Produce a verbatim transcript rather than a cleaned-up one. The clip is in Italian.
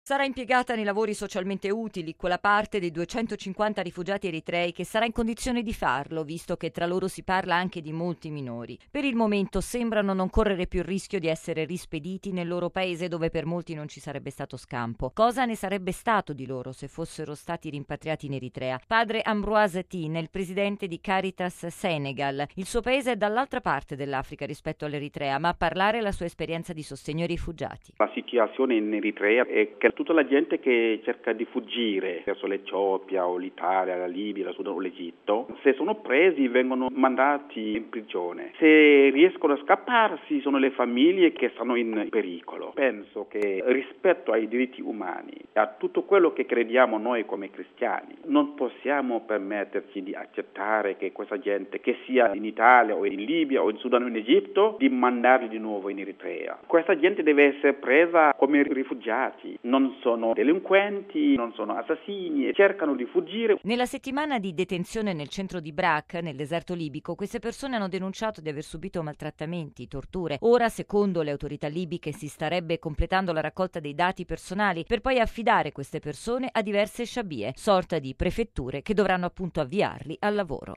Sarà impiegata nei lavori socialmente utili, quella parte dei duecentocinquanta rifugiati eritrei che sarà in condizione di farlo, visto che tra loro si parla anche di molti minori. Per il momento sembrano non correre più il rischio di essere rispediti nel loro paese, dove per molti non ci sarebbe stato scampo. Cosa ne sarebbe stato di loro se fossero stati rimpatriati in Eritrea? Padre Ambroise Tine, il presidente di Caritas Senegal. Il suo paese è dall'altra parte dell'Africa rispetto all'Eritrea, ma a parlare la sua esperienza di sostegno ai rifugiati. La situazione in Eritrea è che tutta la gente che cerca di fuggire verso l'Etiopia o l'Italia, la Libia, la Sudan o l'Egitto, se sono presi vengono mandati in prigione. Se riescono a scapparsi sono le famiglie che stanno in pericolo. Penso che rispetto ai diritti umani, a tutto quello che crediamo noi come cristiani, non possiamo permetterci di accettare che questa gente, che sia in Italia o in Libia o in Sudan o in Egitto, di mandarli di nuovo in Eritrea. Questa gente deve essere presa come rifugiati. Non Non sono delinquenti, non sono assassini, cercano di fuggire. Nella settimana di detenzione nel centro di Brak, nel deserto libico, queste persone hanno denunciato di aver subito maltrattamenti, torture. Ora, secondo le autorità libiche, si starebbe completando la raccolta dei dati personali per poi affidare queste persone a diverse sciabie, sorta di prefetture che dovranno appunto avviarli al lavoro.